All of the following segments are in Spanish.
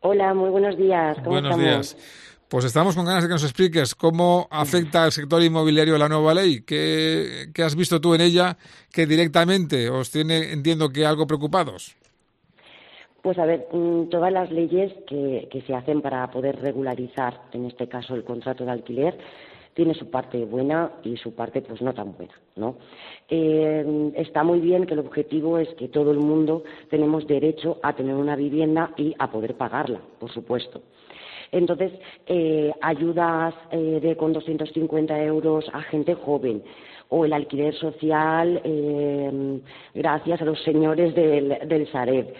Hola, muy buenos días. ¿Cómo Buenos estamos? días. Pues estamos con ganas de que nos expliques cómo afecta al sector inmobiliario la nueva ley. ¿Qué has visto tú en ella que directamente os tiene, entiendo que algo preocupados? Pues a ver, todas las leyes que se hacen para poder regularizar, en este caso el contrato de alquiler, tiene su parte buena y su parte pues no tan buena, ¿no? Está muy bien que el objetivo es que todo el mundo tenemos derecho a tener una vivienda y a poder pagarla, por supuesto. Entonces, ayudas con 250 euros a gente joven o el alquiler social gracias a los señores del Sareb.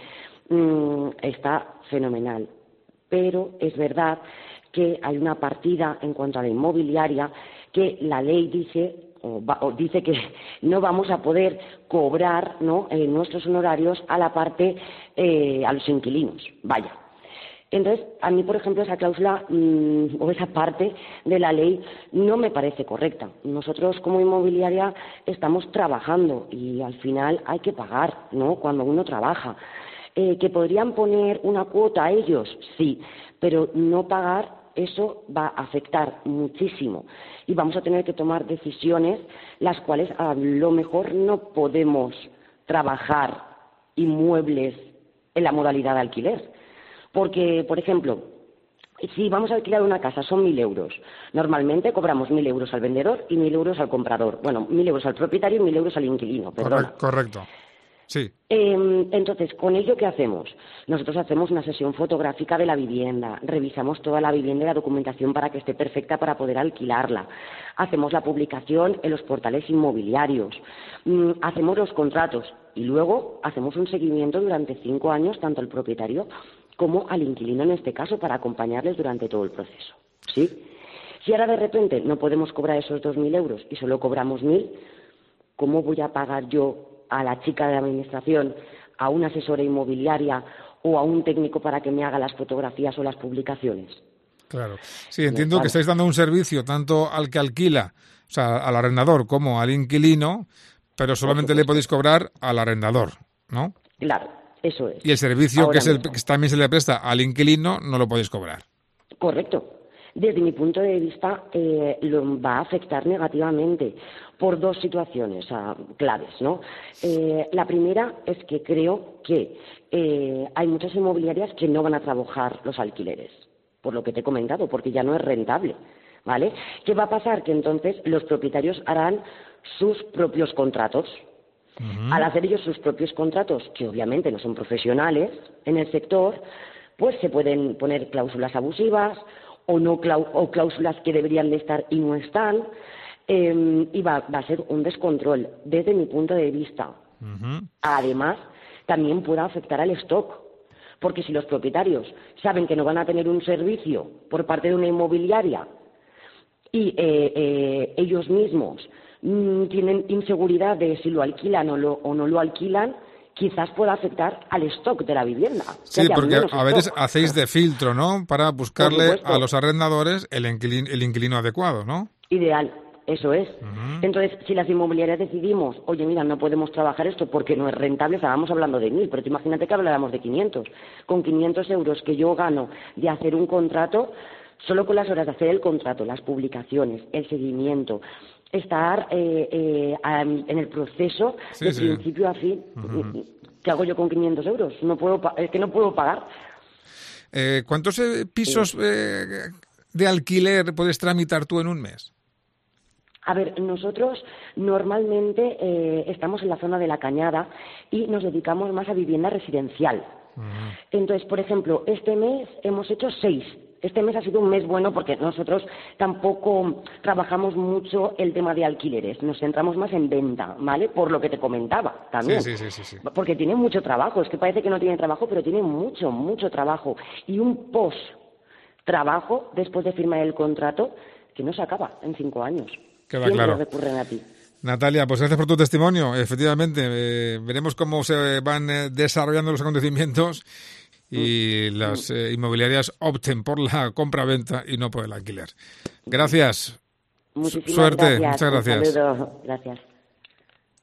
Está fenomenal. Pero es verdad que hay una partida en cuanto a la inmobiliaria que la ley dice dice que no vamos a poder cobrar, ¿no?, nuestros honorarios a la parte a los inquilinos. Vaya. Entonces, a mí, por ejemplo, esa cláusula o esa parte de la ley no me parece correcta. Nosotros, como inmobiliaria, estamos trabajando y al final hay que pagar, ¿no?, cuando uno trabaja. ¿Que podrían poner una cuota a ellos? Sí, pero no pagar, eso va a afectar muchísimo y vamos a tener que tomar decisiones las cuales a lo mejor no podemos trabajar inmuebles en la modalidad de alquiler. Porque, por ejemplo, si vamos a alquilar una casa son 1.000 euros. Normalmente cobramos 1.000 euros al vendedor y 1.000 euros al comprador. Bueno, 1.000 euros al propietario y 1.000 euros al inquilino, perdona. Correcto. Sí. Entonces, ¿con ello qué hacemos? Nosotros hacemos una sesión fotográfica de la vivienda, revisamos toda la vivienda y la documentación para que esté perfecta para poder alquilarla, hacemos la publicación en los portales inmobiliarios, hacemos los contratos y luego hacemos un seguimiento durante 5 años, tanto al propietario como al inquilino en este caso, para acompañarles durante todo el proceso. ¿Sí? Si ahora de repente no podemos cobrar esos 2.000 euros y solo cobramos 1.000, ¿cómo voy a pagar yo a la chica de la administración, a una asesora inmobiliaria o a un técnico para que me haga las fotografías o las publicaciones? Claro. Sí, entiendo que estáis dando un servicio tanto al que alquila, o sea, al arrendador, como al inquilino, pero solamente le podéis cobrar al arrendador, ¿no? Claro, eso es. Y el servicio Ahora que también se le presta al inquilino no lo podéis cobrar. Correcto. Desde mi punto de vista, lo va a afectar negativamente por 2 situaciones claves, ¿no? La primera es que creo que hay muchas inmobiliarias que no van a trabajar los alquileres, por lo que te he comentado, porque ya no es rentable, ¿vale? ¿Qué va a pasar? Que entonces los propietarios harán sus propios contratos. Al hacer ellos sus propios contratos, que obviamente no son profesionales en el sector, pues se pueden poner cláusulas abusivas o cláusulas que deberían de estar y no están, y va a ser un descontrol desde mi punto de vista. Además, también puede afectar al stock, porque si los propietarios saben que no van a tener un servicio por parte de una inmobiliaria y ellos mismos tienen inseguridad de si lo alquilan o no lo alquilan, quizás pueda afectar al stock de la vivienda. Sí, porque a veces hacéis de filtro, ¿no?, para buscarle a los arrendadores el inquilino adecuado, ¿no? Ideal, eso es. Entonces, si las inmobiliarias decidimos, oye, mira, no podemos trabajar esto porque no es rentable, estábamos hablando de 1.000, pero tú imagínate que habláramos de 500. Con 500 euros que yo gano de hacer un contrato, solo con las horas de hacer el contrato, las publicaciones, el seguimiento, estar en el proceso de principio a fin. ¿Qué hago yo con 500 euros? Es que no puedo pagar. ¿Cuántos pisos de alquiler puedes tramitar tú en un mes? A ver, nosotros normalmente estamos en la zona de La Cañada y nos dedicamos más a vivienda residencial. Entonces, por ejemplo, este mes hemos hecho 6. Este mes ha sido un mes bueno porque nosotros tampoco trabajamos mucho el tema de alquileres, nos centramos más en venta, ¿vale? Por lo que te comentaba también. Sí. Porque tiene mucho trabajo, es que parece que no tiene trabajo, pero tiene mucho trabajo. Y un post-trabajo, después de firmar el contrato, que no se acaba en 5 años. Queda Siempre claro. recurren a ti. Natalia, pues gracias por tu testimonio. Efectivamente, veremos cómo se van desarrollando los acontecimientos y las inmobiliarias opten por la compra-venta y no por el alquiler. Gracias. Muchísimas Suerte. gracias. Muchas gracias. Un saludo. Gracias.